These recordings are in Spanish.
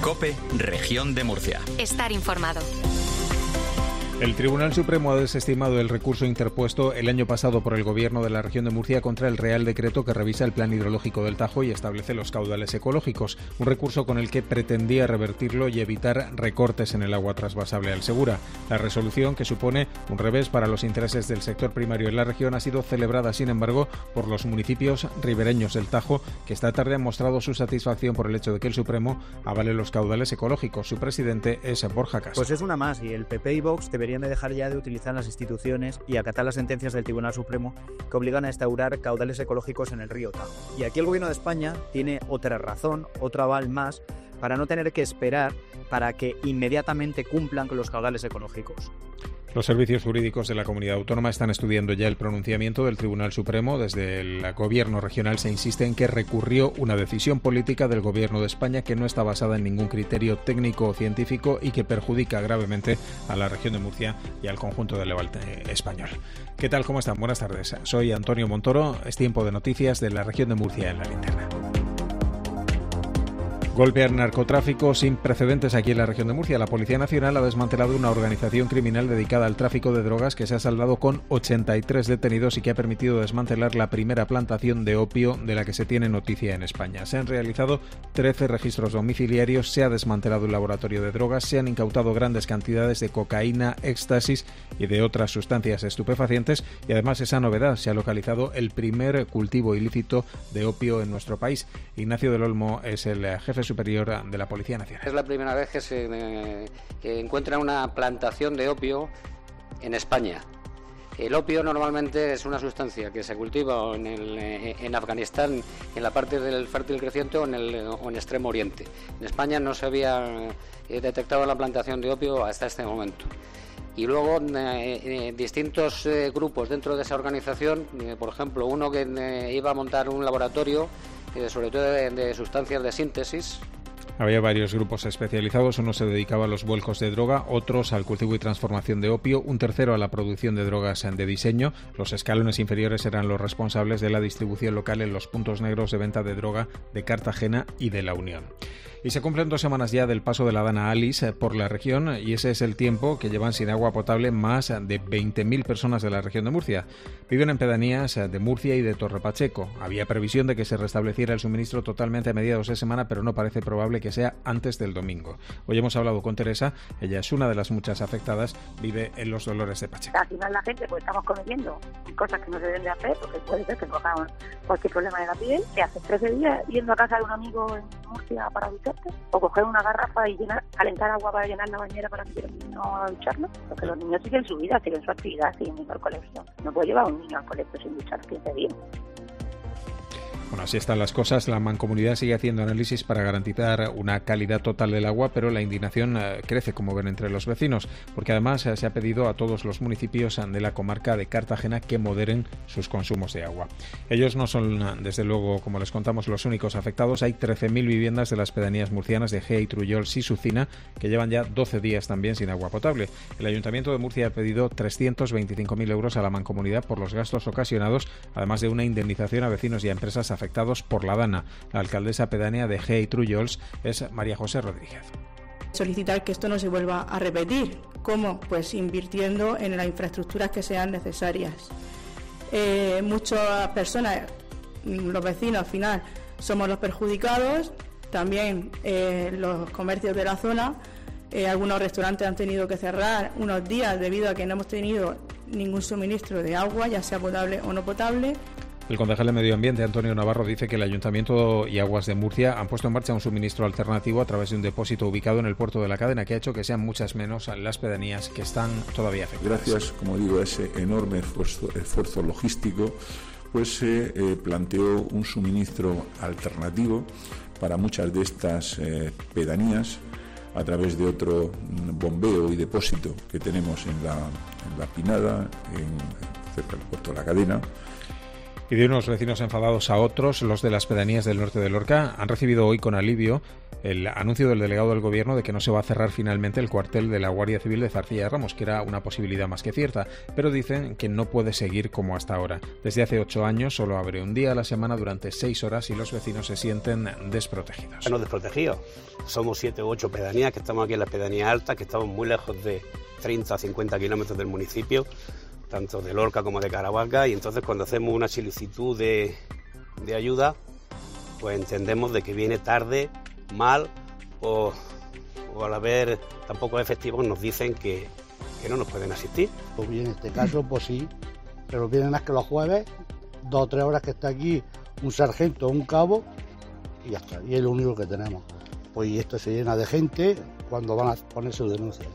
COPE, Región de Murcia. Estar informado. El Tribunal Supremo ha desestimado el recurso interpuesto el año pasado por el Gobierno de la Región de Murcia contra el Real Decreto que revisa el Plan Hidrológico del Tajo y establece los caudales ecológicos, un recurso con el que pretendía revertirlo y evitar recortes en el agua trasvasable al Segura. La resolución, que supone un revés para los intereses del sector primario en la región, ha sido celebrada, sin embargo, por los municipios ribereños del Tajo, que esta tarde han mostrado su satisfacción por el hecho de que el Supremo avale los caudales ecológicos. Su presidente es Borja Casas. Pues es una más, y el PP y Vox deberían de dejar ya de utilizar las instituciones y acatar las sentencias del Tribunal Supremo que obligan a instaurar caudales ecológicos en el río Tajo. Y aquí el Gobierno de España tiene otra razón, otro aval más, para no tener que esperar para que inmediatamente cumplan con los caudales ecológicos. Los servicios jurídicos de la comunidad autónoma están estudiando ya el pronunciamiento del Tribunal Supremo. Desde el Gobierno regional se insiste en que recurrió una decisión política del Gobierno de España que no está basada en ningún criterio técnico o científico y que perjudica gravemente a la región de Murcia y al conjunto del Levante español. ¿Qué tal? ¿Cómo están? Buenas tardes. Soy Antonio Montoro. Es tiempo de noticias de la región de Murcia en la linterna. Golpe al narcotráfico sin precedentes aquí en la región de Murcia. La Policía Nacional ha desmantelado una organización criminal dedicada al tráfico de drogas que se ha saldado con 83 detenidos y que ha permitido desmantelar la primera plantación de opio de la que se tiene noticia en España. Se han realizado 13 registros domiciliarios, se ha desmantelado un laboratorio de drogas, se han incautado grandes cantidades de cocaína, éxtasis y de otras sustancias estupefacientes y además esa novedad, se ha localizado el primer cultivo ilícito de opio en nuestro país. Ignacio del Olmo es el jefe superior de la Policía Nacional. Es la primera vez que se encuentra una plantación de opio en España. El opio normalmente es una sustancia que se cultiva en Afganistán, en la parte del fértil creciente o en Extremo Oriente. En España no se había detectado la plantación de opio hasta este momento. Y luego distintos grupos dentro de esa organización, por ejemplo, uno que iba a montar un laboratorio sobre todo de sustancias de síntesis. Había varios grupos especializados, uno se dedicaba a los vuelcos de droga, otros al cultivo y transformación de opio, un tercero a la producción de drogas de diseño. Los escalones inferiores eran los responsables de la distribución local en los puntos negros de venta de droga de Cartagena y de La Unión. Y se cumplen 2 semanas ya del paso de la Dana Alice por la región y ese es el tiempo que llevan sin agua potable más de 20.000 personas de la región de Murcia. Viven en pedanías de Murcia y de Torre Pacheco. Había previsión de que se restableciera el suministro totalmente a mediados de semana, pero no parece probable que sea antes del domingo. Hoy hemos hablado con Teresa, ella es una de las muchas afectadas, vive en Los Dolores de Pacheco. Al final la gente pues estamos cometiendo cosas que no se deben de hacer, porque puede ser que cojamos cualquier problema de la piel, que hace 13 días yendo a casa de un amigo en Murcia para ducharte, o coger una garrafa y calentar agua para llenar la bañera para que el niño a ducharlo, porque los niños siguen su vida, siguen su actividad, siguen yendo al colegio. No puede llevar a un niño al colegio sin duchar 15 días. Bueno, así están las cosas. La Mancomunidad sigue haciendo análisis para garantizar una calidad total del agua, pero la indignación crece, como ven, entre los vecinos, porque además se ha pedido a todos los municipios de la comarca de Cartagena que moderen sus consumos de agua. Ellos no son, desde luego, como les contamos, los únicos afectados. Hay 13.000 viviendas de las pedanías murcianas de Gea y Trullols y Sucina que llevan ya 12 días también sin agua potable. El Ayuntamiento de Murcia ha pedido 325.000 euros a la Mancomunidad por los gastos ocasionados, además de una indemnización a vecinos y a empresas afectados por la Dana. La alcaldesa pedánea de Gea y Trullols es María José Rodríguez. Solicitar que esto no se vuelva a repetir. ¿Cómo? Pues invirtiendo en las infraestructuras que sean necesarias. Muchas personas, los vecinos al final, somos los perjudicados, también los comercios de la zona. Algunos restaurantes han tenido que cerrar unos días debido a que no hemos tenido ningún suministro de agua, ya sea potable o no potable. El concejal de Medio Ambiente, Antonio Navarro, dice que el Ayuntamiento y Aguas de Murcia han puesto en marcha un suministro alternativo a través de un depósito ubicado en el puerto de la Cadena, que ha hecho que sean muchas menos las pedanías que están todavía afectadas. Gracias, como digo, a ese enorme esfuerzo logístico, pues se planteó un suministro alternativo para muchas de estas pedanías a través de otro bombeo y depósito que tenemos en la Pinada, cerca del puerto de la Cadena. Y de unos vecinos enfadados a otros, los de las pedanías del norte de Lorca han recibido hoy con alivio el anuncio del delegado del Gobierno de que no se va a cerrar finalmente el cuartel de la Guardia Civil de Zarcilla de Ramos, que era una posibilidad más que cierta, pero dicen que no puede seguir como hasta ahora. Desde hace 8 años solo abre un día a la semana durante 6 horas y los vecinos se sienten desprotegidos. Estamos desprotegidos. Somos 7 u 8 pedanías que estamos aquí en la pedanía alta, que estamos muy lejos de 30 a 50 kilómetros del municipio, tanto de Lorca como de Caravaca, y entonces cuando hacemos una solicitud de ayuda, pues entendemos de que viene tarde, mal, o al haber tan pocos efectivos nos dicen que no nos pueden asistir. Pues bien, en este caso, pues sí, pero vienen más que los jueves, 2 o 3 horas que está aquí un sargento o un cabo, y ya está, y es lo único que tenemos. Pues y esto se llena de gente cuando van a poner su denuncia.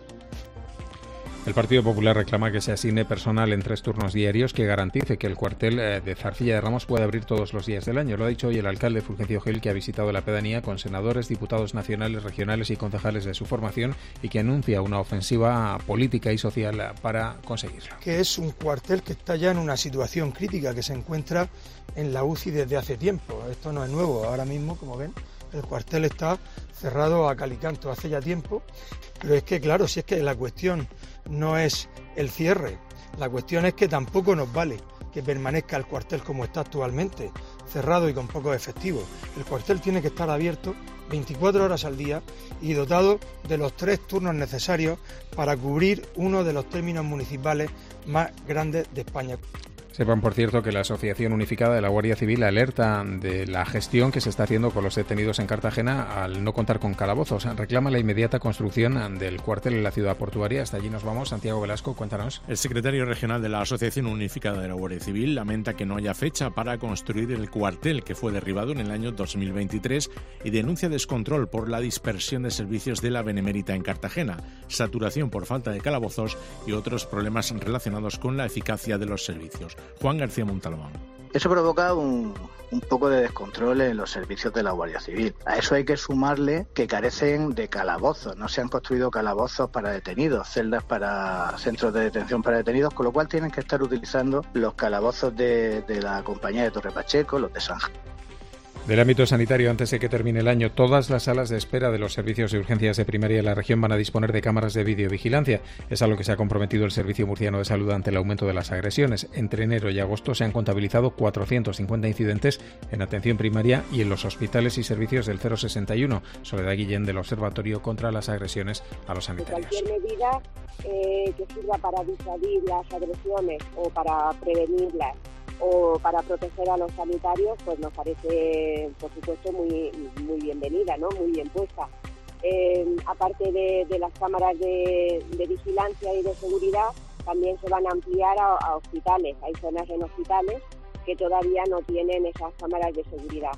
El Partido Popular reclama que se asigne personal en 3 turnos diarios que garantice que el cuartel de Zarcilla de Ramos pueda abrir todos los días del año. Lo ha dicho hoy el alcalde Fulgencio Gil, que ha visitado la pedanía con senadores, diputados nacionales, regionales y concejales de su formación y que anuncia una ofensiva política y social para conseguirlo. Que es un cuartel que está ya en una situación crítica, que se encuentra en la UCI desde hace tiempo. Esto no es nuevo. Ahora mismo, como ven, el cuartel está cerrado a cal y canto hace ya tiempo. Pero es que, claro, si es que la cuestión no es el cierre, la cuestión es que tampoco nos vale que permanezca el cuartel como está actualmente, cerrado y con pocos efectivos. El cuartel tiene que estar abierto 24 horas al día y dotado de los 3 turnos necesarios para cubrir uno de los términos municipales más grandes de España. Sepan, por cierto, que la Asociación Unificada de la Guardia Civil alerta de la gestión que se está haciendo con los detenidos en Cartagena al no contar con calabozos. Reclama la inmediata construcción del cuartel en la ciudad portuaria. Hasta allí nos vamos. Santiago Velasco, cuéntanos. El secretario regional de la Asociación Unificada de la Guardia Civil lamenta que no haya fecha para construir el cuartel que fue derribado en el año 2023 y denuncia descontrol por la dispersión de servicios de la Benemérita en Cartagena, saturación por falta de calabozos y otros problemas relacionados con la eficacia de los servicios. Juan García Montalbán. Eso provoca un poco de descontrol en los servicios de la Guardia Civil. A eso hay que sumarle que carecen de calabozos. No se han construido calabozos para detenidos, celdas para centros de detención para detenidos, con lo cual tienen que estar utilizando los calabozos de la compañía de Torre Pacheco, los de Sanja. Del ámbito sanitario, antes de que termine el año, todas las salas de espera de los servicios de urgencias de primaria de la región van a disponer de cámaras de videovigilancia. Es a lo que se ha comprometido el Servicio Murciano de Salud ante el aumento de las agresiones. Entre enero y agosto se han contabilizado 450 incidentes en atención primaria y en los hospitales y servicios del 061. Soledad Guillén, del Observatorio contra las Agresiones a los Sanitarios. Cualquier medida que sirva para disuadir las agresiones o para prevenirlas o para proteger a los sanitarios, pues nos parece, por supuesto, muy bienvenida, ¿no? Muy bien puesta. Aparte de las cámaras de vigilancia y de seguridad, también se van a ampliar a hospitales. Hay zonas en hospitales que todavía no tienen esas cámaras de seguridad.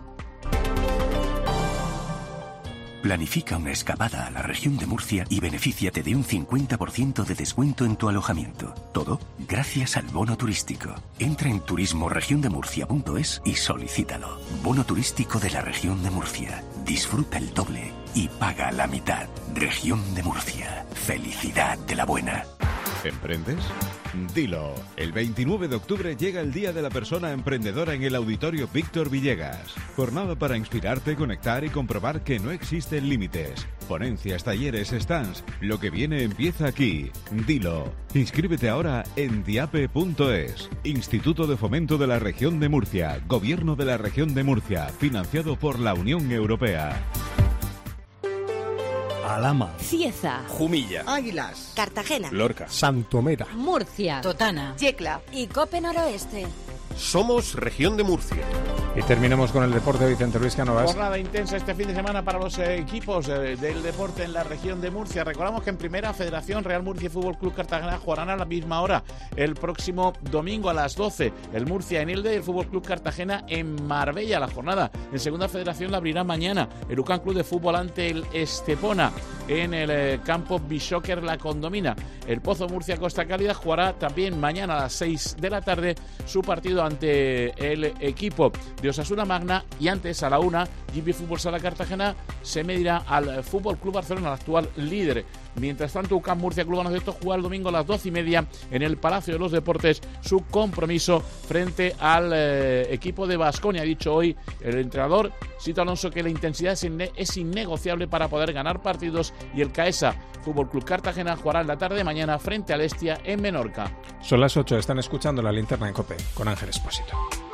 Planifica una escapada a la región de Murcia y benefíciate de un 50% de descuento en tu alojamiento. Todo gracias al bono turístico. Entra en turismoregiondemurcia.es y solicítalo. Bono turístico de la región de Murcia. Disfruta el doble y paga la mitad. Región de Murcia. Felicidad de la buena. ¿Emprendes? Dilo. El 29 de octubre llega el Día de la Persona Emprendedora en el Auditorio Víctor Villegas. Jornada para inspirarte, conectar y comprobar que no existen límites. Ponencias, talleres, stands. Lo que viene empieza aquí. Dilo. Inscríbete ahora en diape.es. Instituto de Fomento de la Región de Murcia. Gobierno de la Región de Murcia. Financiado por la Unión Europea. Alhama, Cieza, Jumilla, Águilas, Cartagena, Lorca, Santomera, Murcia, Totana, Yecla y Cope Noroeste. Somos Región de Murcia. Y terminamos con el deporte. Vicente Luis Cánovas. Jornada intensa este fin de semana para los equipos del deporte en la región de Murcia. Recordamos que en Primera Federación Real Murcia y Fútbol Club Cartagena jugarán a la misma hora el próximo domingo a las 12. El Murcia en Elda y el Fútbol Club Cartagena en Marbella. La jornada en Segunda Federación la abrirá mañana el UCAM Club de Fútbol ante el Estepona en el campo Bishoker La Condomina. El Pozo Murcia Costa Cálida jugará también mañana a las 6 de la tarde su partido ante el equipo de Osasuna Magna, y antes a la 1 GB Fútbol Sala Cartagena se medirá al Fútbol Club Barcelona, el actual líder Mientras tanto, UCAM Murcia Club Baloncesto juega el domingo a las 12:30 en el Palacio de los Deportes su compromiso frente al equipo de Baskonia. Ha dicho hoy el entrenador Sito Alonso que la intensidad es innegociable para poder ganar partidos, y el CAESA Fútbol Club Cartagena jugará en la tarde de mañana frente al Estia en Menorca. Son las 8, están escuchando La Linterna en COPE con Ángel Expósito.